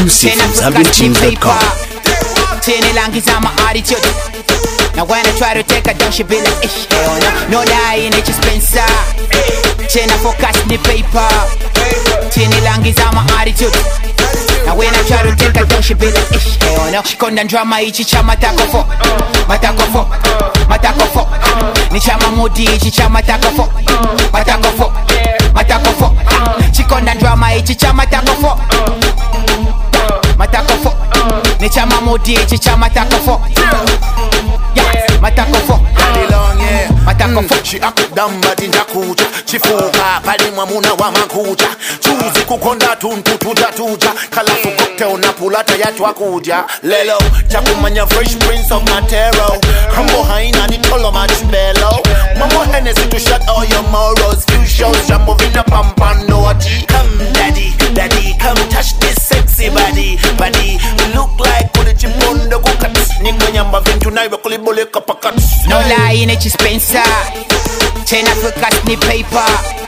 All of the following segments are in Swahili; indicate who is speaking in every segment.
Speaker 1: Exclusive from ZambianTunes.com.
Speaker 2: Tini langi za my attitude. Now when I try to take her down, she be like, ish, hell no. No lying, it's Spencer. Tini focus ni paper. Tini langi za my attitude. Now when I try to take her down, she be like, ish, hell no. Konda drama ichi cha matakofo. Matakofo. Matakofo. Ni chama mudi ichi cha matakofo. Matakofo. Matakofo. Chikonda drama ichi cha matakofo. Matakofo. Ni chama mudi ichi cha matakofo. Yeah, matakofo. Matakofo.
Speaker 3: She akudamba tindakuja chifuka pali mwamuna wa makuja chuzi kukonda tuntu tuja kalafu cocktail na pulata yatu akuja lelo chakumanya fresh prince of Matero humble haina ni tolo machbelo mamo Hennessy to shut all your morals few shows jambo vina pampano ati come daddy come touch this sexy body look like kule chipondo kukat nikonyamba vintu naiwe kuliboleka pakat
Speaker 2: no lie in it's Spencer. Tena focus ni paper.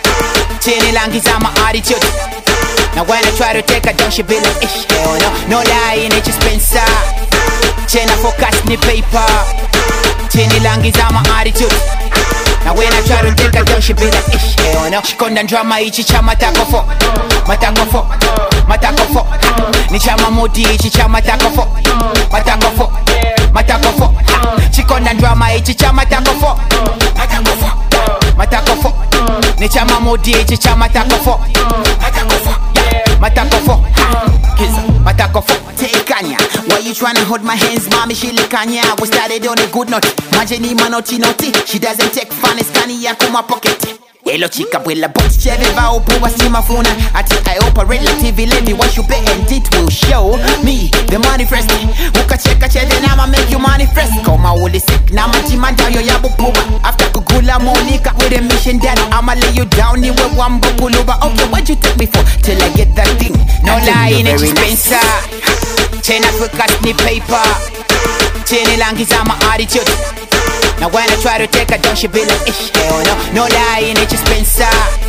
Speaker 2: Tini langi za my attitude. Now when I try to take her down, she be like, ish, hell no. No lie in it's Spencer. Tena focus ni paper. Tini langi za my attitude. Now when I try to take her down, she be like, ish, hell no. Konda drama ichi cha matakofo. Matakofo. Matakofo. Ni chama mudi ichi cha matakofo. Matakofo. Matakofo. Chikonda drama ichi cha matakofo. Matakofo. Matakofo. Ni chama mudi ichi cha matakofo. Matakofo. Matakofo. Kiza. Matakofo. Take Kanya. Why you tryna hold my hands, mommy? She lick Kanya. We started on a good note. Majeni manoti noti. She doesn't take fun. It's Kanye yako my pocket. Yellow chica bwela box cheve va upuwa simafuna. Ati I operate like TV lady. What you pay and it will show me the manifest. Ukacheka cheve nama make you manifest. Koma uli sick nama timanda yo yabu puba. After kugula monika with a mission that I'ma lay you down ni we wambo kuluba. Okay, what you take me for till I get that thing? No lie in it's Spencer. Tena focus ni paper. Tini langi za my attitude. Now when I try to take her down, she be like, ish, hell no. No lie in it's Spencer.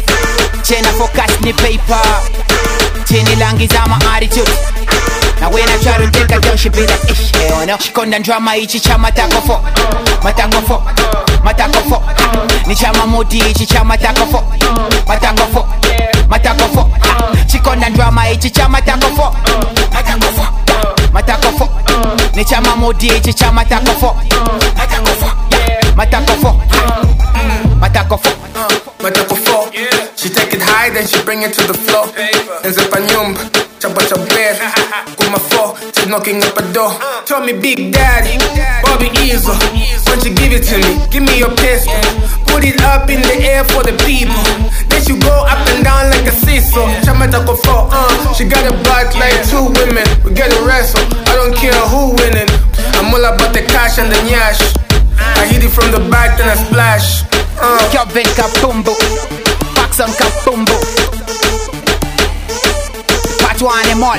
Speaker 2: Tena focus ni paper. Tini langi za my attitude. Now when I try to take her down, she be like, ish, hell no. Konda drama ichi cha matakofo. Matakofo. Matakofo. Ni chama mudi ichi cha matakofo. Matakofo. Matakofo. Chikonda drama ichi cha matakofo. Matakofo. Matakofo. Ni chama mudi ichi cha matakofo. Matakofo. Matakofo. Matakofo.
Speaker 4: Matakofo. She take it high, then she bring it to the floor. And zip a nyumba, chapa chaper. Kumafo, she's knocking up a door. Told me Big Daddy, Bobby Easel. Won't you give it to me? Give me your pistol. Put it up in the air for the people. Then you go up and down like a seesaw. Matakofo, she got a butt like two women. We gotta wrestle, I don't care who winning. I'm all about the cash and the nyash. I hit it from the back, then I splash.
Speaker 2: Kevin Kapumbo, Paxson Kapumbo, Patu Animal,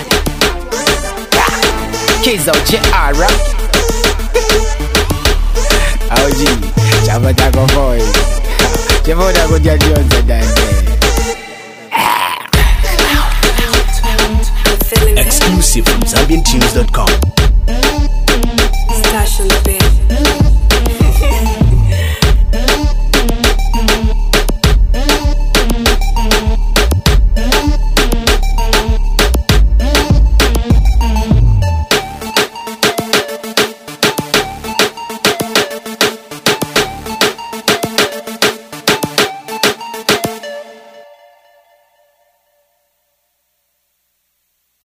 Speaker 2: Kizo J.R. OG, Chabatako Boy, Javoda Godia Jones and
Speaker 1: Exclusive from ZambianTunes.com.
Speaker 5: Stash on the bed.